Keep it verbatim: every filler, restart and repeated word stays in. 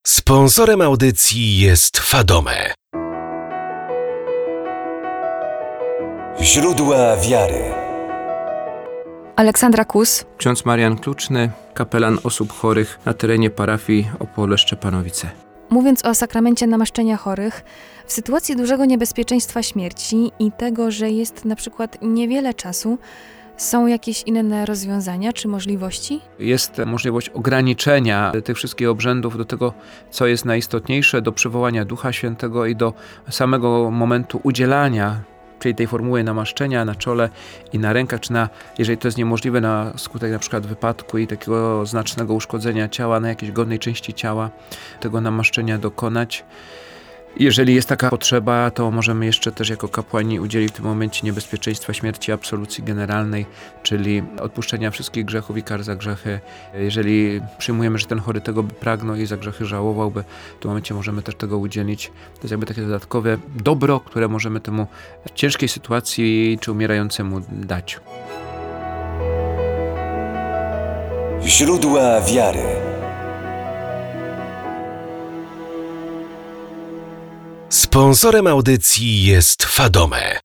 Sponsorem audycji jest Fadome. Źródła wiary. Aleksandra Kus, Ksiądz Marian Kluczny, kapelan osób chorych na terenie parafii Opole-Szczepanowice. mówiąc o sakramencie namaszczenia chorych, w sytuacji dużego niebezpieczeństwa śmierci i tego, że jest na przykład niewiele czasu, są jakieś inne rozwiązania czy możliwości? Jest możliwość ograniczenia tych wszystkich obrzędów do tego, co jest najistotniejsze, do przywołania Ducha Świętego i do samego momentu udzielania, czyli tej formuły namaszczenia na czole i na rękach, czy na, jeżeli to jest niemożliwe, na skutek na przykład wypadku i takiego znacznego uszkodzenia ciała, na jakiejś godnej części ciała, tego namaszczenia dokonać. Jeżeli jest taka potrzeba, to możemy jeszcze też jako kapłani udzielić w tym momencie niebezpieczeństwa śmierci absolucji generalnej, czyli odpuszczenia wszystkich grzechów i kar za grzechy. Jeżeli przyjmujemy, że ten chory tego by pragnął i za grzechy żałowałby, w tym momencie możemy też tego udzielić. To jest jakby takie dodatkowe dobro, które możemy temu w ciężkiej sytuacji czy umierającemu dać. Źródła wiary. Sponsorem audycji jest Fadome.